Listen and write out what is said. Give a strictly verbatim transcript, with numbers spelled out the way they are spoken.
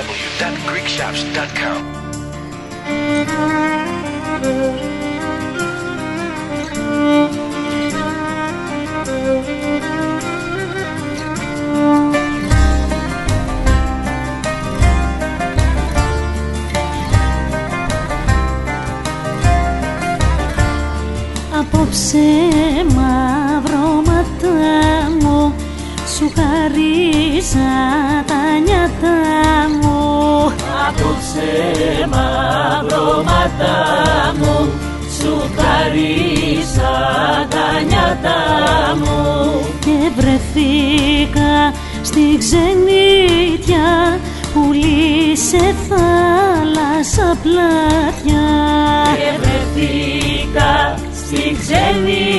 w dot greek shops dot com. Απόψε μαύρο ματά μου, σου χαρίσα τα νιάτα μου. Απόψε μαύρο ματά μου, σου χαρίσα τα νιάτα μου. Και βρεθήκα στη ξενίτια, πουλί σε θάλασσα πλάτια. Και βρεθήκα στη ξενίτια,